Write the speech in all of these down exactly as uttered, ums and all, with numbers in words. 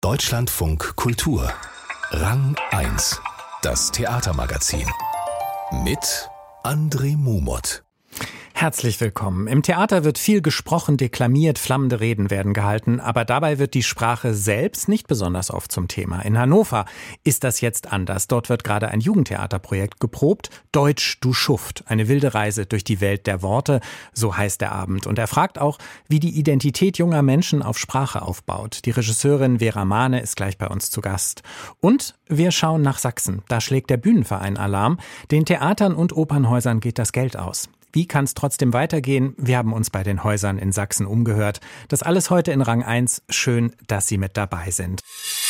Deutschlandfunk Kultur. Rang eins. Das Theatermagazin. Mit André Mumot. Herzlich willkommen. Im Theater wird viel gesprochen, deklamiert, flammende Reden werden gehalten, aber dabei wird die Sprache selbst nicht besonders oft zum Thema. In Hannover ist das jetzt anders. Dort wird gerade ein Jugendtheaterprojekt geprobt. Deutsch, du Schuft. Eine wilde Reise durch die Welt der Worte, so heißt der Abend. Und er fragt auch, wie die Identität junger Menschen auf Sprache aufbaut. Die Regisseurin Vera Mahne ist gleich bei uns zu Gast. Und wir schauen nach Sachsen. Da schlägt der Bühnenverein Alarm. Den Theatern und Opernhäusern geht das Geld aus. Wie kann es trotzdem weitergehen? Wir haben uns bei den Häusern in Sachsen umgehört. Das alles heute in Rang eins. Schön, dass Sie mit dabei sind.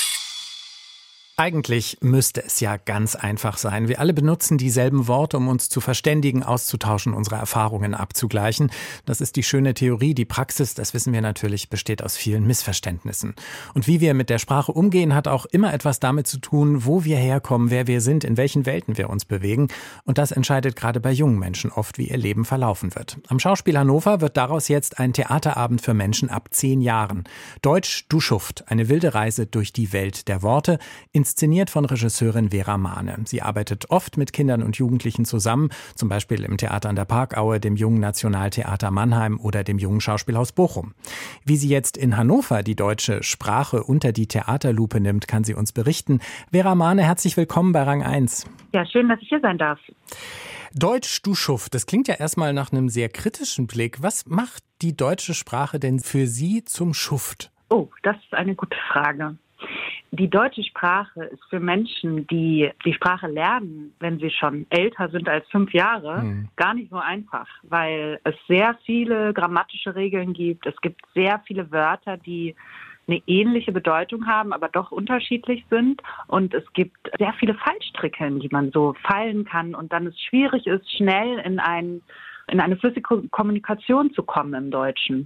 Eigentlich müsste es ja ganz einfach sein. Wir alle benutzen dieselben Worte, um uns zu verständigen, auszutauschen, unsere Erfahrungen abzugleichen. Das ist die schöne Theorie. Die Praxis, das wissen wir natürlich, besteht aus vielen Missverständnissen. Und wie wir mit der Sprache umgehen, hat auch immer etwas damit zu tun, wo wir herkommen, wer wir sind, in welchen Welten wir uns bewegen. Und das entscheidet gerade bei jungen Menschen oft, wie ihr Leben verlaufen wird. Am Schauspiel Hannover wird daraus jetzt ein Theaterabend für Menschen ab zehn Jahren. Deutsch, du Schuft. Eine wilde Reise durch die Welt der Worte. Inszeniert von Regisseurin Vera Mahne. Sie arbeitet oft mit Kindern und Jugendlichen zusammen, zum Beispiel im Theater an der Parkaue, dem Jungen Nationaltheater Mannheim oder dem Jungen Schauspielhaus Bochum. Wie sie jetzt in Hannover die deutsche Sprache unter die Theaterlupe nimmt, kann sie uns berichten. Vera Mahne, herzlich willkommen bei Rang eins. Ja, schön, dass ich hier sein darf. Deutsch, du Schuft. Das klingt ja erstmal nach einem sehr kritischen Blick. Was macht die deutsche Sprache denn für Sie zum Schuft? Oh, das ist eine gute Frage. Die deutsche Sprache ist für Menschen, die die Sprache lernen, wenn sie schon älter sind als fünf Jahre, hm. gar nicht so einfach, weil es sehr viele grammatische Regeln gibt. Es gibt sehr viele Wörter, die eine ähnliche Bedeutung haben, aber doch unterschiedlich sind. Und es gibt sehr viele Fallstricke, in die man so fallen kann und dann es schwierig ist, schnell in, ein, in eine flüssige Kommunikation zu kommen im Deutschen.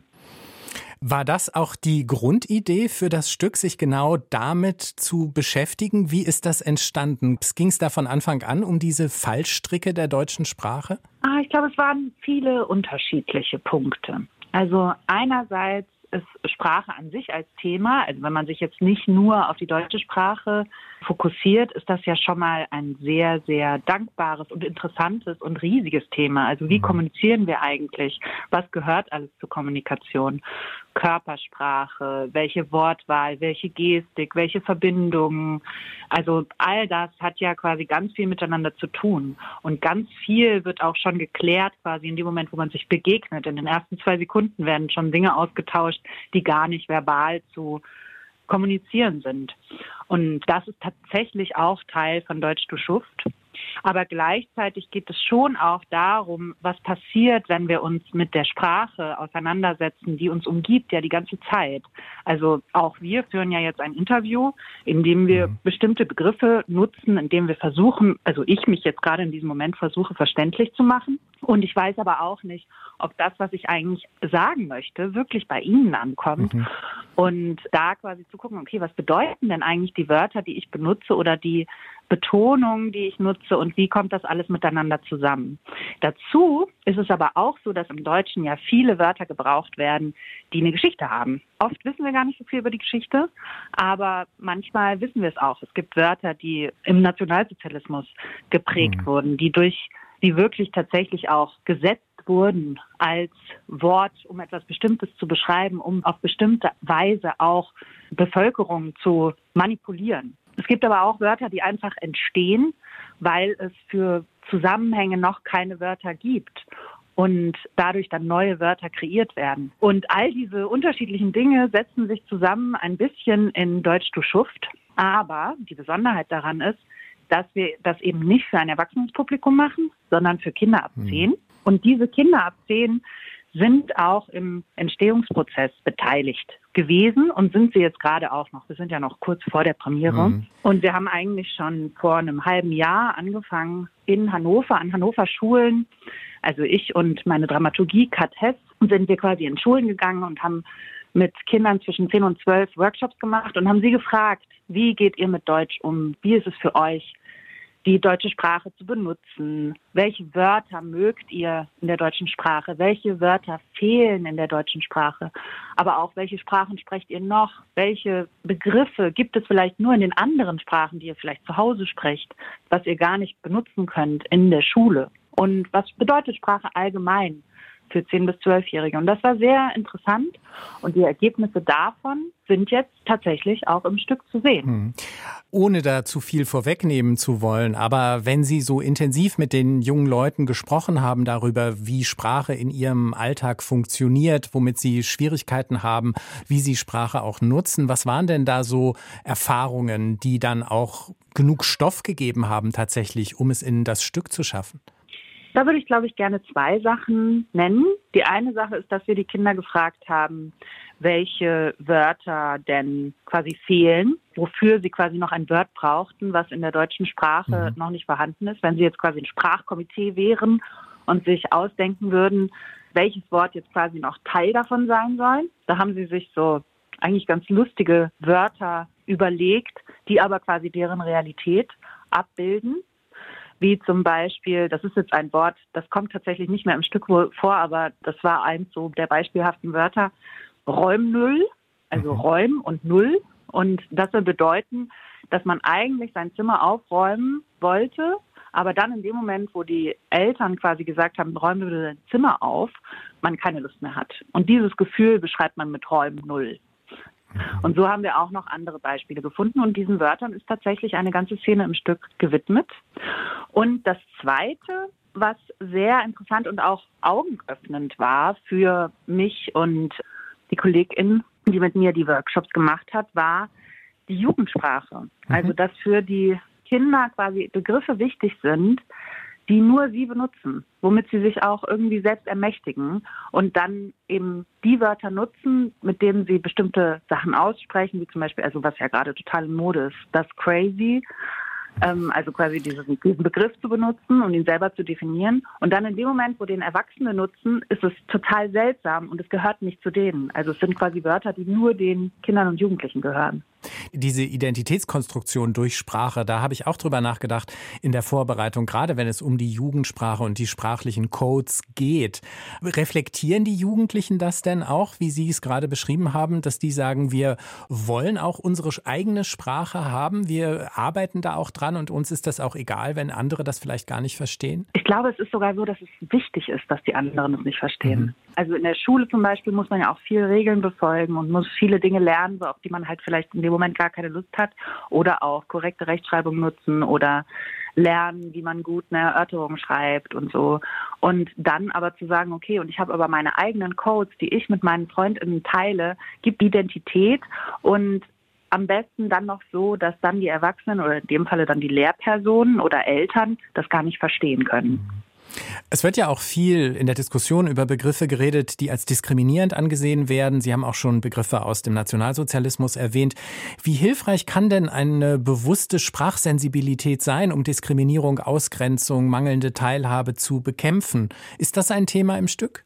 War das auch die Grundidee für das Stück, sich genau damit zu beschäftigen? Wie ist das entstanden? Ging es da von Anfang an um diese Fallstricke der deutschen Sprache? Ah, ich glaube, es waren viele unterschiedliche Punkte. Also einerseits ist Sprache an sich als Thema, also wenn man sich jetzt nicht nur auf die deutsche Sprache fokussiert, ist das ja schon mal ein sehr, sehr dankbares und interessantes und riesiges Thema. Also wie kommunizieren wir eigentlich? Was gehört alles zur Kommunikation? Körpersprache, welche Wortwahl, welche Gestik, welche Verbindungen. Also all das hat ja quasi ganz viel miteinander zu tun. Und ganz viel wird auch schon geklärt quasi in dem Moment, wo man sich begegnet. In den ersten zwei Sekunden werden schon Dinge ausgetauscht, die gar nicht verbal zu kommunizieren sind. Und das ist tatsächlich auch Teil von Deutsch, du Schuft. Aber gleichzeitig geht es schon auch darum, was passiert, wenn wir uns mit der Sprache auseinandersetzen, die uns umgibt ja die ganze Zeit. Also auch wir führen ja jetzt ein Interview, in dem wir mhm. bestimmte Begriffe nutzen, in dem wir versuchen, also ich mich jetzt gerade in diesem Moment versuche, verständlich zu machen. Und ich weiß aber auch nicht, ob das, was ich eigentlich sagen möchte, wirklich bei Ihnen ankommt. Mhm. Und da quasi zu gucken, okay, was bedeuten denn eigentlich die Wörter, die ich benutze oder die Betonung, die ich nutze und wie kommt das alles miteinander zusammen. Dazu ist es aber auch so, dass im Deutschen ja viele Wörter gebraucht werden, die eine Geschichte haben. Oft wissen wir gar nicht so viel über die Geschichte, aber manchmal wissen wir es auch. Es gibt Wörter, die im Nationalsozialismus geprägt mhm. wurden, die durch, die wirklich tatsächlich auch gesetzt wurden als Wort, um etwas Bestimmtes zu beschreiben, um auf bestimmte Weise auch Bevölkerung zu manipulieren. Es gibt aber auch Wörter, die einfach entstehen, weil es für Zusammenhänge noch keine Wörter gibt und dadurch dann neue Wörter kreiert werden. Und all diese unterschiedlichen Dinge setzen sich zusammen ein bisschen in Deutsch, du Schuft. Aber die Besonderheit daran ist, dass wir das eben nicht für ein Erwachsenenpublikum machen, sondern für Kinder ab zehn. Mhm. Und diese Kinder ab zehn sind auch im Entstehungsprozess beteiligt gewesen und sind sie jetzt gerade auch noch. Wir sind ja noch kurz vor der Premiere. Mhm. Und wir haben eigentlich schon vor einem halben Jahr angefangen in Hannover, an Hannover Schulen, also ich und meine Dramaturgie Kat Hess, sind wir quasi in Schulen gegangen und haben mit Kindern zwischen zehn und zwölf Workshops gemacht und haben sie gefragt, wie geht ihr mit Deutsch um? Wie ist es für euch, die deutsche Sprache zu benutzen. Welche Wörter mögt ihr in der deutschen Sprache? Welche Wörter fehlen in der deutschen Sprache? Aber auch, welche Sprachen sprecht ihr noch? Welche Begriffe gibt es vielleicht nur in den anderen Sprachen, die ihr vielleicht zu Hause sprecht, was ihr gar nicht benutzen könnt in der Schule? Und was bedeutet Sprache allgemein für zehn- bis zwölfjährige? Und das war sehr interessant. Und die Ergebnisse davon sind jetzt tatsächlich auch im Stück zu sehen. Hm. Ohne da zu viel vorwegnehmen zu wollen, aber wenn Sie so intensiv mit den jungen Leuten gesprochen haben darüber, wie Sprache in ihrem Alltag funktioniert, womit sie Schwierigkeiten haben, wie sie Sprache auch nutzen, was waren denn da so Erfahrungen, die dann auch genug Stoff gegeben haben tatsächlich, um es in das Stück zu schaffen? Da würde ich, glaube ich, gerne zwei Sachen nennen. Die eine Sache ist, dass wir die Kinder gefragt haben, welche Wörter denn quasi fehlen, wofür sie quasi noch ein Wort brauchten, was in der deutschen Sprache mhm. noch nicht vorhanden ist. Wenn sie jetzt quasi ein Sprachkomitee wären und sich ausdenken würden, welches Wort jetzt quasi noch Teil davon sein soll. Da haben sie sich so eigentlich ganz lustige Wörter überlegt, die aber quasi deren Realität abbilden. Wie zum Beispiel, das ist jetzt ein Wort, das kommt tatsächlich nicht mehr im Stück vor, aber das war eins so der beispielhaften Wörter, Räumnull, also mhm. Räum und Null. Und das soll bedeuten, dass man eigentlich sein Zimmer aufräumen wollte, aber dann in dem Moment, wo die Eltern quasi gesagt haben, räumen wir dein Zimmer auf, man keine Lust mehr hat. Und dieses Gefühl beschreibt man mit Räumnull. Und so haben wir auch noch andere Beispiele gefunden und diesen Wörtern ist tatsächlich eine ganze Szene im Stück gewidmet. Und das Zweite, was sehr interessant und auch augenöffnend war für mich und die KollegInnen, die mit mir die Workshops gemacht hat, war die Jugendsprache. Mhm. Also dass für die Kinder quasi Begriffe wichtig sind, die nur sie benutzen, womit sie sich auch irgendwie selbst ermächtigen und dann eben die Wörter nutzen, mit denen sie bestimmte Sachen aussprechen, wie zum Beispiel, also was ja gerade total in Mode ist, das Crazy, ähm, also quasi diesen, diesen Begriff zu benutzen und ihn selber zu definieren. Und dann in dem Moment, wo den Erwachsene nutzen, ist es total seltsam und es gehört nicht zu denen. Also es sind quasi Wörter, die nur den Kindern und Jugendlichen gehören. Diese Identitätskonstruktion durch Sprache, da habe ich auch drüber nachgedacht in der Vorbereitung, gerade wenn es um die Jugendsprache und die sprachlichen Codes geht. Reflektieren die Jugendlichen das denn auch, wie Sie es gerade beschrieben haben, dass die sagen, wir wollen auch unsere eigene Sprache haben, wir arbeiten da auch dran und uns ist das auch egal, wenn andere das vielleicht gar nicht verstehen? Ich glaube, es ist sogar so, dass es wichtig ist, dass die anderen es nicht verstehen. Mhm. Also in der Schule zum Beispiel muss man ja auch viele Regeln befolgen und muss viele Dinge lernen, auf die man halt vielleicht in dem Moment gar keine Lust hat oder auch korrekte Rechtschreibung nutzen oder lernen, wie man gut eine Erörterung schreibt und so. Und dann aber zu sagen, okay, und ich habe aber meine eigenen Codes, die ich mit meinen FreundInnen teile, gibt Identität und am besten dann noch so, dass dann die Erwachsenen oder in dem Falle dann die Lehrpersonen oder Eltern das gar nicht verstehen können. Es wird ja auch viel in der Diskussion über Begriffe geredet, die als diskriminierend angesehen werden. Sie haben auch schon Begriffe aus dem Nationalsozialismus erwähnt. Wie hilfreich kann denn eine bewusste Sprachsensibilität sein, um Diskriminierung, Ausgrenzung, mangelnde Teilhabe zu bekämpfen? Ist das ein Thema im Stück?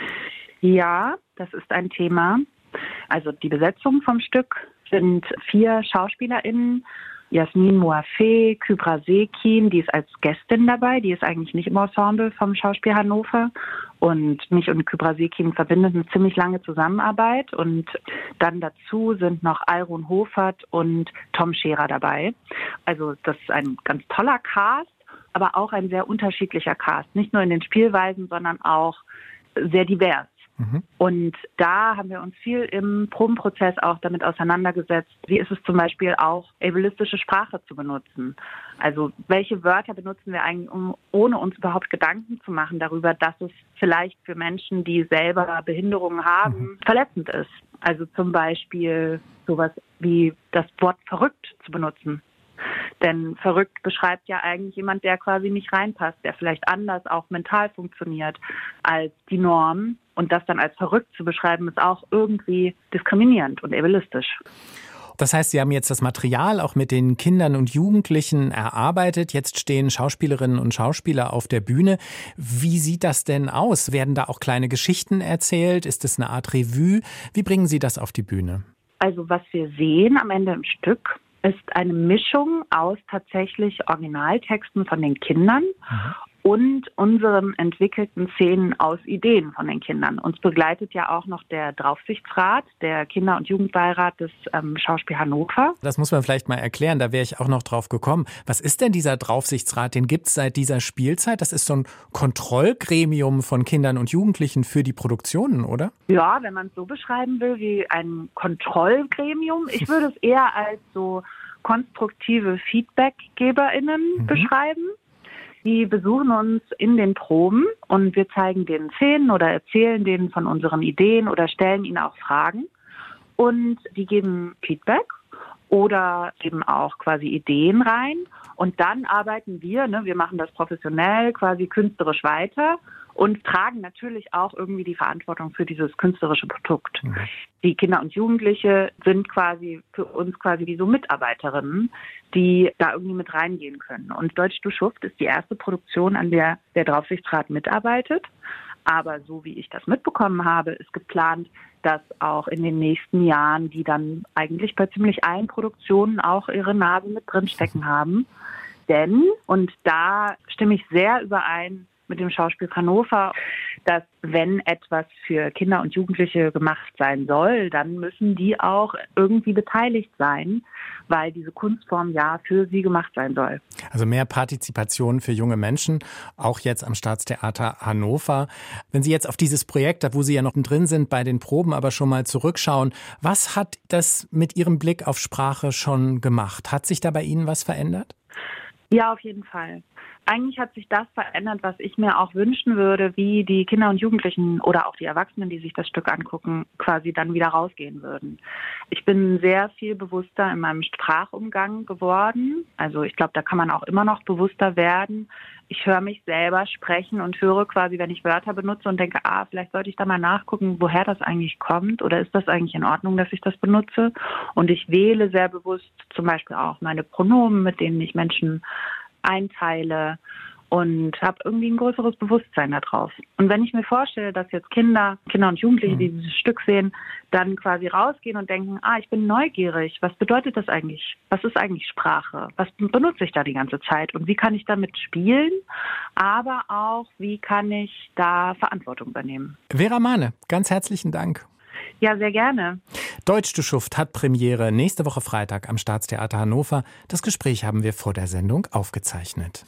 Ja, das ist ein Thema. Also die Besetzung vom Stück sind vier SchauspielerInnen. Jasmin Moafé, Kübra Sekin, die ist als Gästin dabei, die ist eigentlich nicht im Ensemble vom Schauspiel Hannover. Und mich und Kübra Sekin verbindet eine ziemlich lange Zusammenarbeit. Und dann dazu sind noch Alrun Hofert und Tom Scherer dabei. Also das ist ein ganz toller Cast, aber auch ein sehr unterschiedlicher Cast. Nicht nur in den Spielweisen, sondern auch sehr divers. Mhm. Und da haben wir uns viel im Probenprozess auch damit auseinandergesetzt, wie ist es zum Beispiel auch, ableistische Sprache zu benutzen. Also welche Wörter benutzen wir eigentlich, um, ohne uns überhaupt Gedanken zu machen darüber, dass es vielleicht für Menschen, die selber Behinderungen haben, mhm. verletzend ist. Also zum Beispiel sowas wie das Wort verrückt zu benutzen. Denn verrückt beschreibt ja eigentlich jemand, der quasi nicht reinpasst, der vielleicht anders auch mental funktioniert als die Norm. Und das dann als verrückt zu beschreiben, ist auch irgendwie diskriminierend und ableistisch. Das heißt, Sie haben jetzt das Material auch mit den Kindern und Jugendlichen erarbeitet. Jetzt stehen Schauspielerinnen und Schauspieler auf der Bühne. Wie sieht das denn aus? Werden da auch kleine Geschichten erzählt? Ist es eine Art Revue? Wie bringen Sie das auf die Bühne? Also was wir sehen am Ende im Stück, ist eine Mischung aus tatsächlich Originaltexten von den Kindern mhm. und unseren entwickelten Szenen aus Ideen von den Kindern. Uns begleitet ja auch noch der Draufsichtsrat, der Kinder- und Jugendbeirat des ähm, Schauspiel Hannover. Das muss man vielleicht mal erklären, da wäre ich auch noch drauf gekommen. Was ist denn dieser Draufsichtsrat? Den gibt es seit dieser Spielzeit. Das ist so ein Kontrollgremium von Kindern und Jugendlichen für die Produktionen, oder? Ja, wenn man es so beschreiben will, wie ein Kontrollgremium. Ich würde es eher als so konstruktive FeedbackgeberInnen mhm. beschreiben. Die besuchen uns in den Proben und wir zeigen denen Szenen oder erzählen denen von unseren Ideen oder stellen ihnen auch Fragen. Und die geben Feedback oder geben auch quasi Ideen rein. Und dann arbeiten wir, ne, wir machen das professionell, quasi künstlerisch weiter und tragen natürlich auch irgendwie die Verantwortung für dieses künstlerische Produkt. Mhm. Die Kinder und Jugendliche sind quasi für uns quasi wie so Mitarbeiterinnen, die da irgendwie mit reingehen können. Und Deutsch, du Schuft ist die erste Produktion, an der der Draufsichtsrat mitarbeitet. Aber so wie ich das mitbekommen habe, ist geplant, dass auch in den nächsten Jahren die dann eigentlich bei ziemlich allen Produktionen auch ihre Nase mit drinstecken haben. Denn, und da stimme ich sehr überein mit dem Schauspiel Hannover, dass wenn etwas für Kinder und Jugendliche gemacht sein soll, dann müssen die auch irgendwie beteiligt sein, weil diese Kunstform ja für sie gemacht sein soll. Also mehr Partizipation für junge Menschen, auch jetzt am Staatstheater Hannover. Wenn Sie jetzt auf dieses Projekt, wo Sie ja noch drin sind, bei den Proben aber schon mal zurückschauen, was hat das mit Ihrem Blick auf Sprache schon gemacht? Hat sich da bei Ihnen was verändert? Ja, auf jeden Fall. Eigentlich hat sich das verändert, was ich mir auch wünschen würde, wie die Kinder und Jugendlichen oder auch die Erwachsenen, die sich das Stück angucken, quasi dann wieder rausgehen würden. Ich bin sehr viel bewusster in meinem Sprachumgang geworden. Also ich glaube, da kann man auch immer noch bewusster werden. Ich höre mich selber sprechen und höre quasi, wenn ich Wörter benutze und denke, ah, vielleicht sollte ich da mal nachgucken, woher das eigentlich kommt oder ist das eigentlich in Ordnung, dass ich das benutze? Und ich wähle sehr bewusst zum Beispiel auch meine Pronomen, mit denen ich Menschen einteile und habe irgendwie ein größeres Bewusstsein darauf. Und wenn ich mir vorstelle, dass jetzt Kinder, Kinder und Jugendliche, die dieses Stück sehen, dann quasi rausgehen und denken, ah, ich bin neugierig, was bedeutet das eigentlich? Was ist eigentlich Sprache? Was benutze ich da die ganze Zeit? Und wie kann ich damit spielen? Aber auch, wie kann ich da Verantwortung übernehmen? Vera Mahne, ganz herzlichen Dank. Ja, sehr gerne. Deutsch, du Schuft hat Premiere nächste Woche Freitag am Staatstheater Hannover. Das Gespräch haben wir vor der Sendung aufgezeichnet.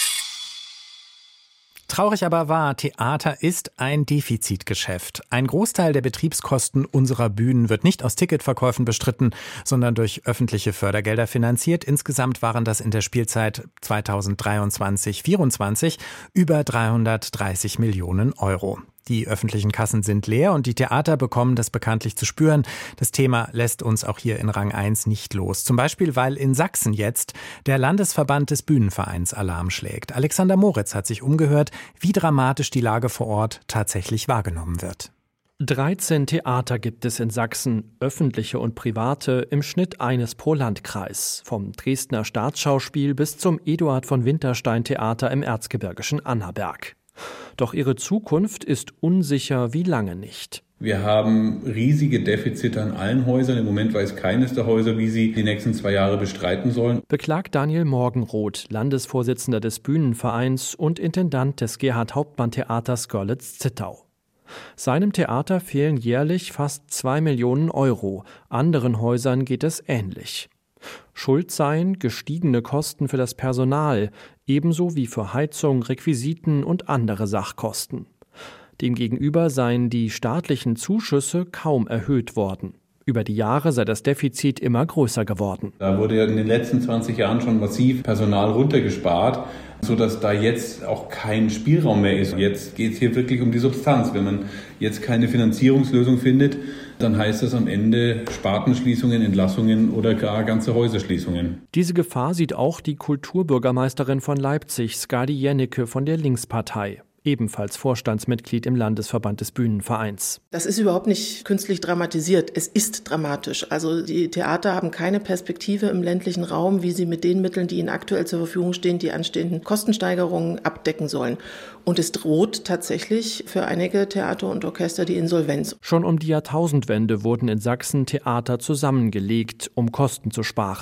Traurig aber wahr, Theater ist ein Defizitgeschäft. Ein Großteil der Betriebskosten unserer Bühnen wird nicht aus Ticketverkäufen bestritten, sondern durch öffentliche Fördergelder finanziert. Insgesamt waren das in der Spielzeit zweitausenddreiundzwanzig vierundzwanzig über dreihundertdreißig Millionen Euro. Die öffentlichen Kassen sind leer und die Theater bekommen das bekanntlich zu spüren. Das Thema lässt uns auch hier in Rang eins nicht los. Zum Beispiel, weil in Sachsen jetzt der Landesverband des Bühnenvereins Alarm schlägt. Alexander Moritz hat sich umgehört, wie dramatisch die Lage vor Ort tatsächlich wahrgenommen wird. dreizehn Theater gibt es in Sachsen, öffentliche und private, im Schnitt eines pro Landkreis. Vom Dresdner Staatsschauspiel bis zum Eduard von Winterstein Theater im erzgebirgischen Annaberg. Doch ihre Zukunft ist unsicher wie lange nicht. Wir haben riesige Defizite an allen Häusern. Im Moment weiß keines der Häuser, wie sie die nächsten zwei Jahre bestreiten sollen. Beklagt Daniel Morgenroth, Landesvorsitzender des Bühnenvereins und Intendant des Gerhard-Hauptmann-Theaters Görlitz-Zittau. Seinem Theater fehlen jährlich fast zwei Millionen Euro. Anderen Häusern geht es ähnlich. Schuld seien gestiegene Kosten für das Personal, ebenso wie für Heizung, Requisiten und andere Sachkosten. Demgegenüber seien die staatlichen Zuschüsse kaum erhöht worden. Über die Jahre sei das Defizit immer größer geworden. Da wurde ja in den letzten zwanzig Jahren schon massiv Personal runtergespart, sodass da jetzt auch kein Spielraum mehr ist. Jetzt geht es hier wirklich um die Substanz. Wenn man jetzt keine Finanzierungslösung findet, dann heißt das am Ende Spartenschließungen, Entlassungen oder gar ganze Häuserschließungen. Diese Gefahr sieht auch die Kulturbürgermeisterin von Leipzig, Skadi Jennecke von der Linkspartei. Ebenfalls Vorstandsmitglied im Landesverband des Bühnenvereins. Das ist überhaupt nicht künstlich dramatisiert. Es ist dramatisch. Also die Theater haben keine Perspektive im ländlichen Raum, wie sie mit den Mitteln, die ihnen aktuell zur Verfügung stehen, die anstehenden Kostensteigerungen abdecken sollen. Und es droht tatsächlich für einige Theater und Orchester die Insolvenz. Schon um die Jahrtausendwende wurden in Sachsen Theater zusammengelegt, um Kosten zu sparen.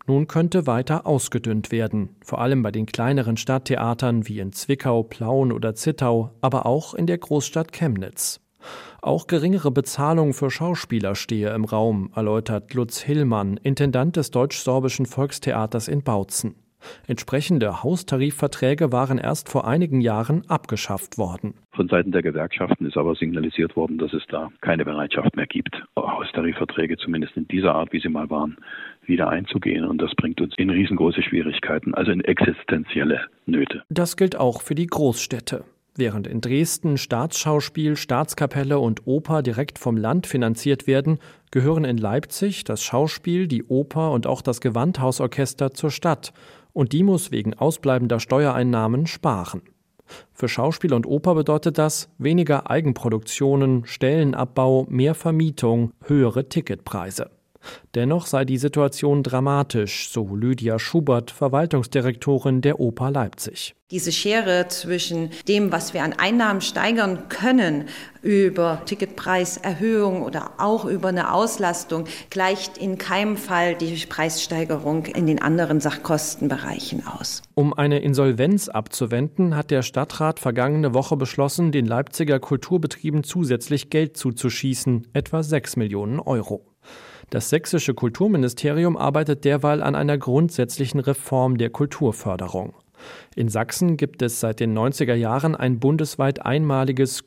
Nun könnte weiter ausgedünnt werden, vor allem bei den kleineren Stadttheatern wie in Zwickau, Plauen oder Zittau, aber auch in der Großstadt Chemnitz. Auch geringere Bezahlung für Schauspieler stehe im Raum, erläutert Lutz Hillmann, Intendant des Deutsch-Sorbischen Volkstheaters in Bautzen. Entsprechende Haustarifverträge waren erst vor einigen Jahren abgeschafft worden. Von Seiten der Gewerkschaften ist aber signalisiert worden, dass es da keine Bereitschaft mehr gibt, Haustarifverträge zumindest in dieser Art, wie sie mal waren, wieder einzugehen. Und das bringt uns in riesengroße Schwierigkeiten, also in existenzielle Nöte. Das gilt auch für die Großstädte. Während in Dresden Staatsschauspiel, Staatskapelle und Oper direkt vom Land finanziert werden, gehören in Leipzig das Schauspiel, die Oper und auch das Gewandhausorchester zur Stadt. Und die muss wegen ausbleibender Steuereinnahmen sparen. Für Schauspiel und Oper bedeutet das weniger Eigenproduktionen, Stellenabbau, mehr Vermietung, höhere Ticketpreise. Dennoch sei die Situation dramatisch, so Lydia Schubert, Verwaltungsdirektorin der Oper Leipzig. Diese Schere zwischen dem, was wir an Einnahmen steigern können, über Ticketpreiserhöhung oder auch über eine Auslastung, gleicht in keinem Fall die Preissteigerung in den anderen Sachkostenbereichen aus. Um eine Insolvenz abzuwenden, hat der Stadtrat vergangene Woche beschlossen, den Leipziger Kulturbetrieben zusätzlich Geld zuzuschießen, etwa sechs Millionen Euro. Das sächsische Kulturministerium arbeitet derweil an einer grundsätzlichen Reform der Kulturförderung. In Sachsen gibt es seit den neunziger Jahren ein bundesweit einmaliges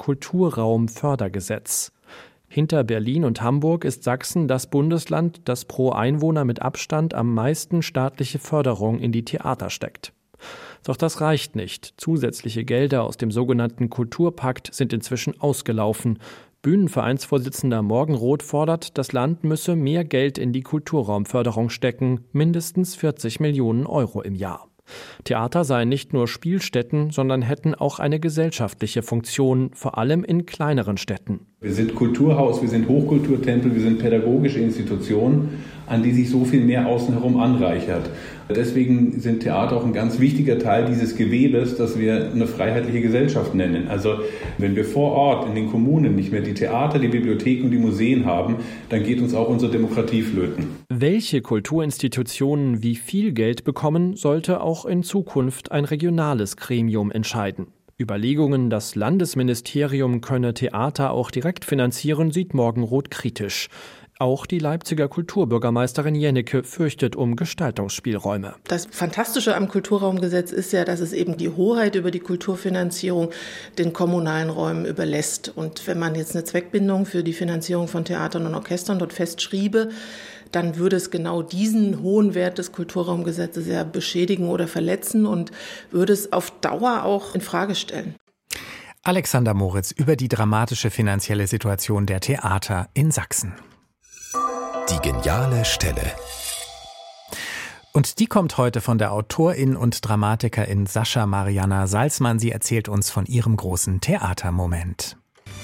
Kulturraumfördergesetz. Hinter Berlin und Hamburg ist Sachsen das Bundesland, das pro Einwohner mit Abstand am meisten staatliche Förderung in die Theater steckt. Doch das reicht nicht. Zusätzliche Gelder aus dem sogenannten Kulturpakt sind inzwischen ausgelaufen. Bühnenvereinsvorsitzender Morgenroth fordert, das Land müsse mehr Geld in die Kulturraumförderung stecken, mindestens vierzig Millionen Euro im Jahr. Theater seien nicht nur Spielstätten, sondern hätten auch eine gesellschaftliche Funktion, vor allem in kleineren Städten. Wir sind Kulturhaus, wir sind Hochkulturtempel, wir sind pädagogische Institutionen, an die sich so viel mehr außen herum anreichert. Deswegen sind Theater auch ein ganz wichtiger Teil dieses Gewebes, das wir eine freiheitliche Gesellschaft nennen. Also wenn wir vor Ort in den Kommunen nicht mehr die Theater, die Bibliotheken und die Museen haben, dann geht uns auch unsere Demokratie flöten. Welche Kulturinstitutionen wie viel Geld bekommen, sollte auch in Zukunft ein regionales Gremium entscheiden. Überlegungen, das Landesministerium könne Theater auch direkt finanzieren, sieht Morgenroth kritisch. Auch die Leipziger Kulturbürgermeisterin Jennecke fürchtet um Gestaltungsspielräume. Das Fantastische am Kulturraumgesetz ist ja, dass es eben die Hoheit über die Kulturfinanzierung den kommunalen Räumen überlässt. Und wenn man jetzt eine Zweckbindung für die Finanzierung von Theatern und Orchestern dort festschriebe, dann würde es genau diesen hohen Wert des Kulturraumgesetzes ja beschädigen oder verletzen und würde es auf Dauer auch in Frage stellen. Alexander Moritz über die dramatische finanzielle Situation der Theater in Sachsen. Die geniale Stelle. Und die kommt heute von der Autorin und Dramatikerin Sascha Marianna Salzmann. Sie erzählt uns von ihrem großen Theatermoment.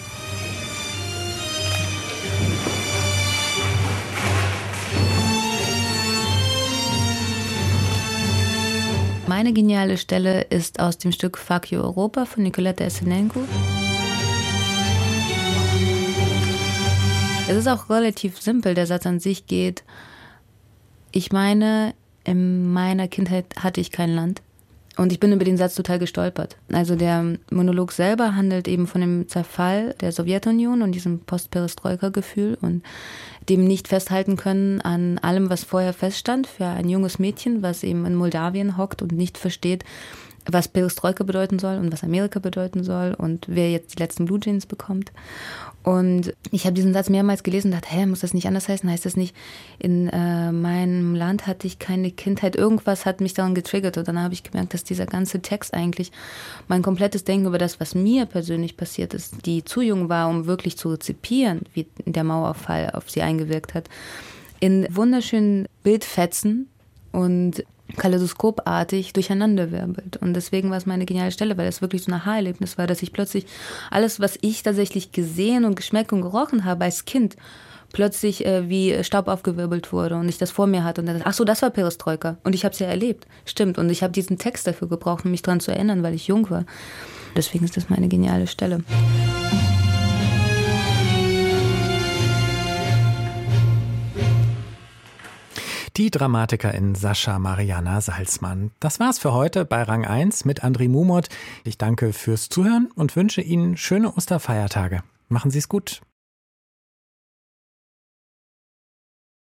Meine geniale Stelle ist aus dem Stück Fuck You Europa von Nicoletta Essenenko. Es ist auch relativ simpel, der Satz an sich geht: Ich meine, in meiner Kindheit hatte ich kein Land. Und ich bin über den Satz total gestolpert. Also der Monolog selber handelt eben von dem Zerfall der Sowjetunion und diesem Post-Perestroika-Gefühl und dem nicht festhalten können an allem, was vorher feststand für ein junges Mädchen, was eben in Moldawien hockt und nicht versteht, was Perestroika bedeuten soll und was Amerika bedeuten soll und wer jetzt die letzten Blue Jeans bekommt. Und ich habe diesen Satz mehrmals gelesen und dachte, hä, muss das nicht anders heißen? Heißt das nicht, in äh, meinem Land hatte ich keine Kindheit? Irgendwas hat mich daran getriggert. Und dann habe ich gemerkt, dass dieser ganze Text eigentlich mein komplettes Denken über das, was mir persönlich passiert ist, die zu jung war, um wirklich zu rezipieren, wie der Mauerfall auf sie eingewirkt hat, in wunderschönen Bildfetzen und kaleidoskopartig durcheinanderwirbelt. Und deswegen war es meine geniale Stelle, weil es wirklich so ein Aha-Erlebnis war, dass ich plötzlich alles, was ich tatsächlich gesehen und geschmeckt und gerochen habe als Kind, plötzlich äh, wie Staub aufgewirbelt wurde und ich das vor mir hatte. Und dann dachte, ach so, das war Perestroika. Und ich habe es ja erlebt. Stimmt. Und ich habe diesen Text dafür gebraucht, um mich daran zu erinnern, weil ich jung war. Deswegen ist das meine geniale Stelle. Die Dramatikerin Sascha Mariana Salzmann. Das war's für heute bei Rang eins mit André Mumot. Ich danke fürs Zuhören und wünsche Ihnen schöne Osterfeiertage. Machen Sie es gut.